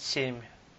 7.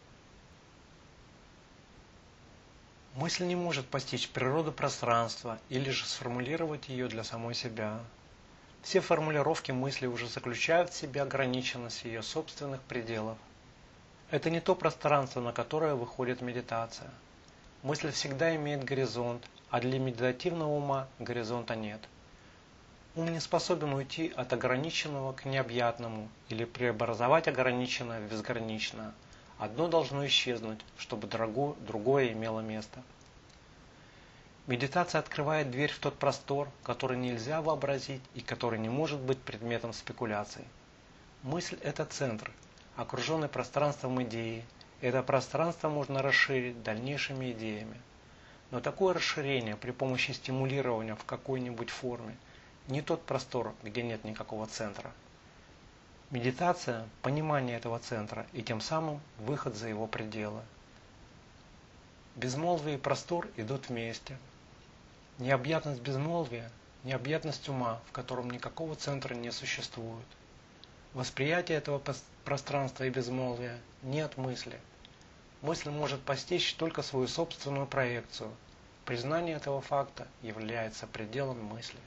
Мысль не может постичь природу пространства или же сформулировать ее для самой себя. Все формулировки мысли уже заключают в себе ограниченность ее собственных пределов. Это не то пространство, на которое выходит медитация. Мысль всегда имеет горизонт, а для медитативного ума горизонта нет. Ум не способен уйти от ограниченного к необъятному или преобразовать ограниченное в безграничное. Одно должно исчезнуть, чтобы другое имело место. Медитация открывает дверь в тот простор, который нельзя вообразить и который не может быть предметом спекуляций. Мысль – это центр, окруженный пространством идеи. Это пространство можно расширить дальнейшими идеями. Но такое расширение при помощи стимулирования в какой-нибудь форме не тот простор, где нет никакого центра. Медитация – понимание этого центра и тем самым выход за его пределы. Безмолвие и простор идут вместе. Необъятность безмолвия – необъятность ума, в котором никакого центра не существует. Восприятие этого пространства и безмолвия нет мысли. Мысль может постичь только свою собственную проекцию. Признание этого факта является пределом мысли.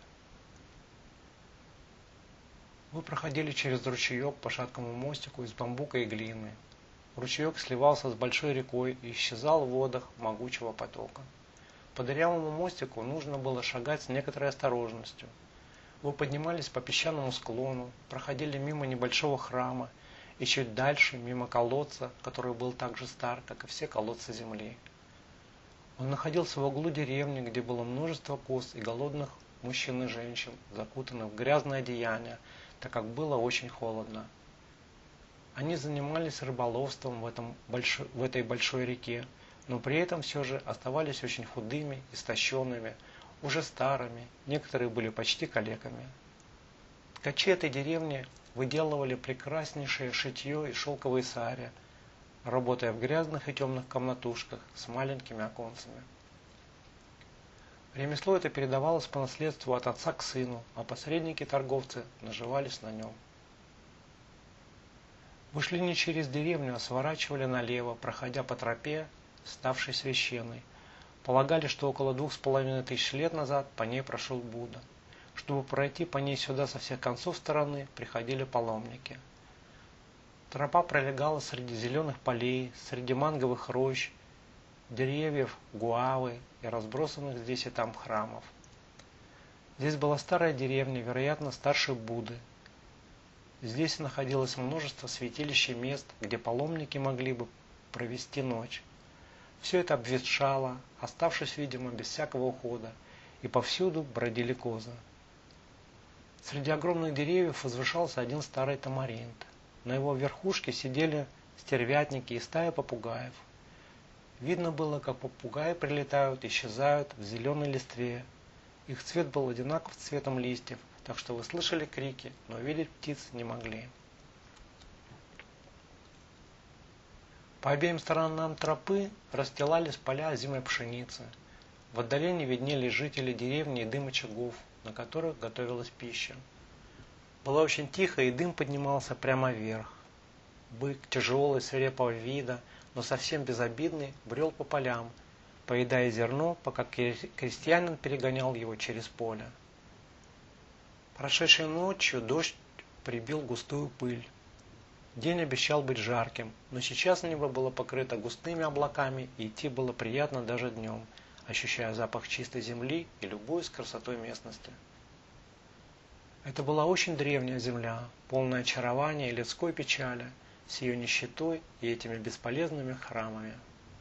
Мы проходили через ручеек по шаткому мостику из бамбука и глины. Ручеек сливался с большой рекой и исчезал в водах могучего потока. По дырявому мостику нужно было шагать с некоторой осторожностью. Вы поднимались по песчаному склону, проходили мимо небольшого храма и чуть дальше мимо колодца, который был так же стар, как и все колодцы земли. Он находился в углу деревни, где было множество коз и голодных мужчин и женщин, закутанных в грязное одеяние, так как было очень холодно. Они занимались рыболовством в этой большой реке, но при этом все же оставались очень худыми, истощенными, уже старыми, некоторые были почти калеками. Ткачи этой деревни выделывали прекраснейшее шитье и шелковые сари, работая в грязных и темных комнатушках с маленькими оконцами. Ремесло это передавалось по наследству от отца к сыну, а посредники-торговцы наживались на нем. Вы шли не через деревню, а сворачивали налево, проходя по тропе, ставшей священной. Полагали, что около 2500 лет назад по ней прошел Будда. Чтобы пройти по ней сюда со всех концов страны, приходили паломники. Тропа пролегала среди зеленых полей, среди манговых рощ, деревьев, гуавы и разбросанных здесь и там храмов. Здесь была старая деревня, вероятно, старше Будды. Здесь находилось множество святилищ и мест, где паломники могли бы провести ночь. Все это обветшало, оставшись, видимо, без всякого ухода, и повсюду бродили козы. Среди огромных деревьев возвышался один старый тамаринт. На его верхушке сидели стервятники и стая попугаев. Видно было, как попугаи прилетают, исчезают в зеленой листве. Их цвет был одинаков с цветом листьев, так что вы слышали крики, но видеть птиц не могли. По обеим сторонам тропы расстилались поля озимой пшеницы. В отдалении виднелись жители деревни и дым очагов, на которых готовилась пища. Было очень тихо, и дым поднимался прямо вверх. Бык, тяжелый, свирепого вида, но совсем безобидный, брел по полям, поедая зерно, пока крестьянин перегонял его через поле. Прошедшей ночью дождь прибил густую пыль. День обещал быть жарким, но сейчас небо было покрыто густыми облаками, и идти было приятно даже днем, ощущая запах чистой земли и любуясь красотой местности. Это была очень древняя земля, полная очарования и людской печали, с ее нищетой и этими бесполезными храмами.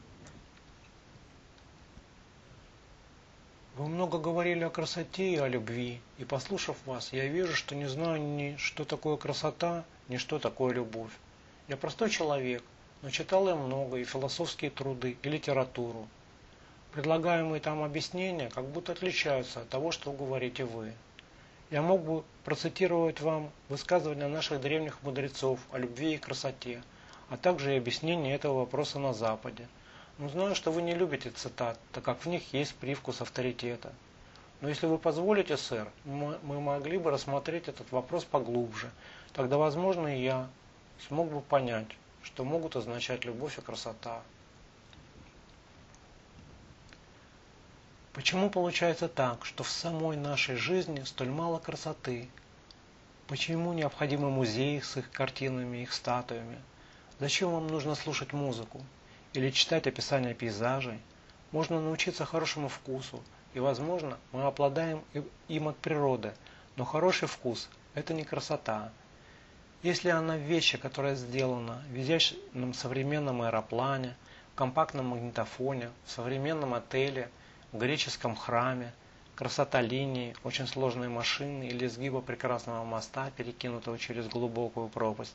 Вы много говорили о красоте и о любви, и, послушав вас, я вижу, что не знаю ни что такое красота, ни что такое любовь. Я простой человек, но читал я много, и философские труды, и литературу. Предлагаемые там объяснения как будто отличаются от того, что говорите вы. Я мог бы процитировать вам высказывания наших древних мудрецов о любви и красоте, а также и объяснение этого вопроса на Западе. Но знаю, что вы не любите цитат, так как в них есть привкус авторитета. Но если вы позволите, сэр, мы могли бы рассмотреть этот вопрос поглубже. Тогда, возможно, и я смог бы понять, что могут означать любовь и красота. Почему получается так, что в самой нашей жизни столь мало красоты? Почему необходимы музеи с их картинами, их статуями? Зачем вам нужно слушать музыку или читать описания пейзажей? Можно научиться хорошему вкусу, и, возможно, мы обладаем им от природы, но хороший вкус – это не красота. Если она в вещи, которая сделана в изящном современном аэроплане, в компактном магнитофоне, в современном отеле, в греческом храме, красота линии, очень сложной машины или изгиба прекрасного моста, перекинутого через глубокую пропасть.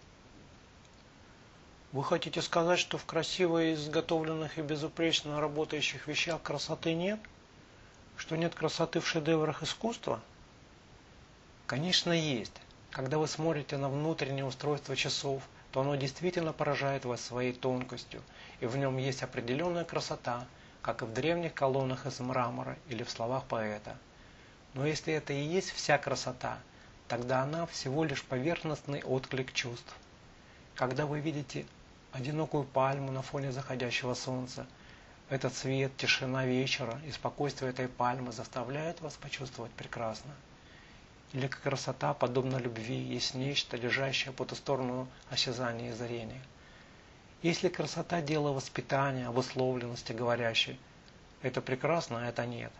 Вы хотите сказать, что в красиво изготовленных и безупречно работающих вещах красоты нет? Что нет красоты в шедеврах искусства? Конечно, есть. Когда вы смотрите на внутреннее устройство часов, то оно действительно поражает вас своей тонкостью, и в нем есть определенная красота, как и в древних колоннах из мрамора или в словах поэта. Но если это и есть вся красота, тогда она всего лишь поверхностный отклик чувств. Когда вы видите одинокую пальму на фоне заходящего солнца, этот свет, тишина вечера и спокойствие этой пальмы заставляют вас почувствовать прекрасно. Или красота, подобно любви, есть нечто, лежащее по ту сторону осязания и зрения. Если красота – дело воспитания, обусловленности говорящей, это прекрасно, а это нет.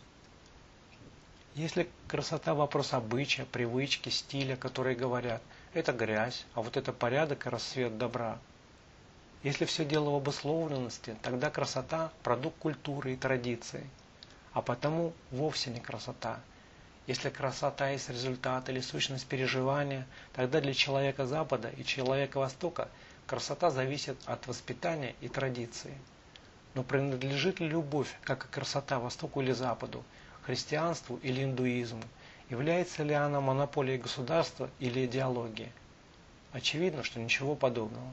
Если красота – вопрос обычая, привычки, стиля, которые говорят, это грязь, а вот это порядок и рассвет добра. Если все дело в обусловленности, тогда красота – продукт культуры и традиции, а потому вовсе не красота. Если красота есть результат или сущность переживания, тогда для человека Запада и человека Востока красота зависит от воспитания и традиции. Но принадлежит ли любовь, как и красота, Востоку или Западу, христианству или индуизму? Является ли она монополией государства или идеологии? Очевидно, что ничего подобного.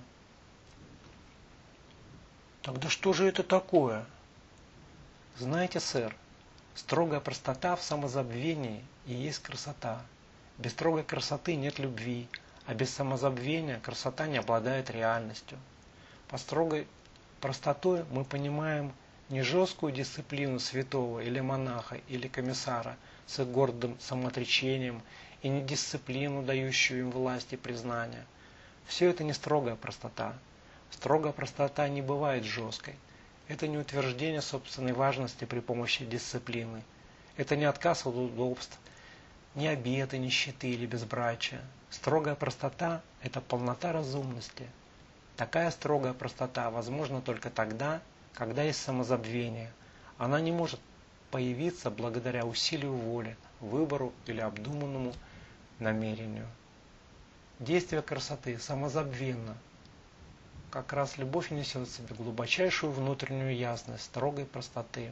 Тогда что же это такое? Знаете, сэр, строгая простота в самозабвении и есть красота. Без строгой красоты нет любви, а без самозабвения красота не обладает реальностью. По строгой простотой мы понимаем не жесткую дисциплину святого или монаха или комиссара с их гордым самоотречением и не дисциплину, дающую им власть и признание. Все это не строгая простота. Строгая простота не бывает жесткой. Это не утверждение собственной важности при помощи дисциплины. Это не отказ от удобств, не обеты, нищеты или безбрачия. Строгая простота – это полнота разумности. Такая строгая простота возможна только тогда, когда есть самозабвение. Она не может появиться благодаря усилию воли, выбору или обдуманному намерению. Действие красоты самозабвенно. Как раз любовь несет в себе глубочайшую внутреннюю ясность строгой простоты.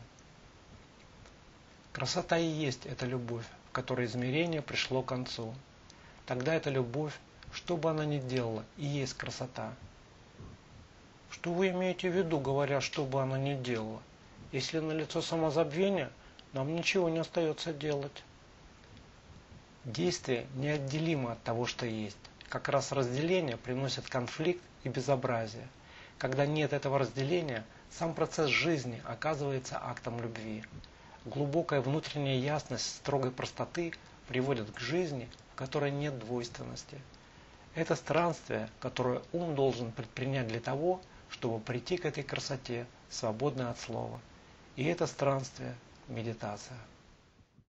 Красота и есть эта любовь, в которой измерение пришло к концу. Тогда эта любовь, что бы она ни делала, и есть красота. Что вы имеете в виду, говоря, что бы она ни делала? Если налицо самозабвение, нам ничего не остается делать. Действие неотделимо от того, что есть. Как раз разделение приносит конфликт и безобразие. Когда нет этого разделения, сам процесс жизни оказывается актом любви. Глубокая внутренняя ясность строгой простоты приводит к жизни, в которой нет двойственности. Это странствие, которое ум должен предпринять для того, чтобы прийти к этой красоте, свободной от слова. И это странствие – медитация.